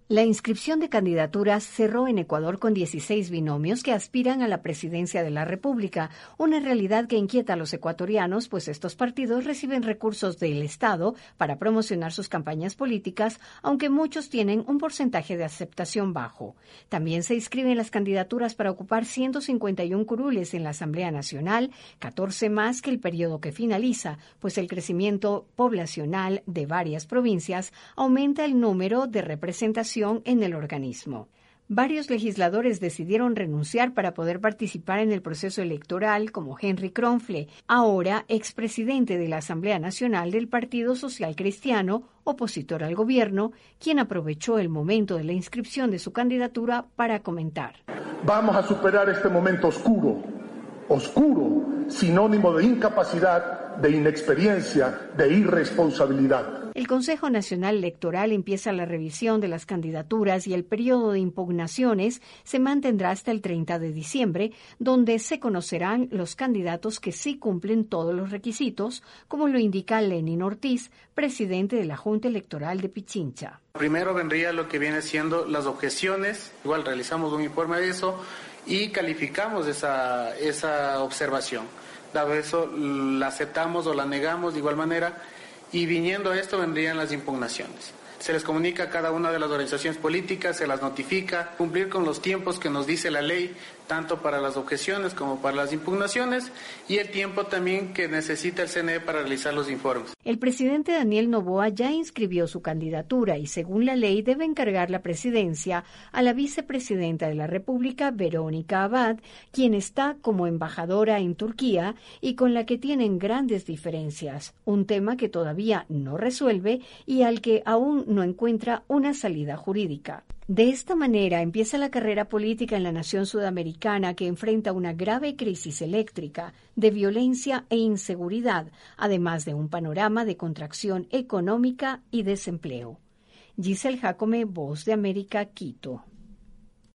La inscripción de candidaturas cerró en Ecuador con 16 binomios que aspiran a la presidencia de la República, una realidad que inquieta a los ecuatorianos, pues estos partidos reciben recursos del Estado para promocionar sus campañas políticas, aunque muchos tienen un porcentaje de aceptación bajo. También se inscriben las candidaturas para ocupar 151 curules en la Asamblea Nacional, 14 más que el periodo que finaliza, pues el crecimiento poblacional de varias provincias aumenta el número de representación en el organismo. Varios legisladores decidieron renunciar para poder participar en el proceso electoral, como Henry Kronfle, ahora expresidente de la Asamblea Nacional del Partido Social Cristiano, opositor al gobierno, quien aprovechó el momento de la inscripción de su candidatura para comentar. Vamos a superar este momento oscuro, sinónimo de incapacidad, de inexperiencia, de irresponsabilidad. El Consejo Nacional Electoral empieza la revisión de las candidaturas y el periodo de impugnaciones se mantendrá hasta el 30 de diciembre, donde se conocerán los candidatos que sí cumplen todos los requisitos, como lo indica Lenin Ortiz, presidente de la Junta Electoral de Pichincha. Primero vendría lo que viene siendo las objeciones, igual realizamos un informe de eso y calificamos esa observación. Dado eso, la aceptamos o la negamos de igual manera. Y viniendo a esto vendrían las impugnaciones. Se les comunica a cada una de las organizaciones políticas, se las notifica, cumplir con los tiempos que nos dice la ley, tanto para las objeciones como para las impugnaciones, y el tiempo también que necesita el CNE para realizar los informes. El presidente Daniel Noboa ya inscribió su candidatura y, según la ley, debe encargar la presidencia a la vicepresidenta de la República, Verónica Abad, quien está como embajadora en Turquía y con la que tienen grandes diferencias, un tema que todavía no resuelve y al que aún no encuentra una salida jurídica. De esta manera empieza la carrera política en la nación sudamericana, que enfrenta una grave crisis eléctrica, de violencia e inseguridad, además de un panorama de contracción económica y desempleo. Giselle Jacome, Voz de América, Quito.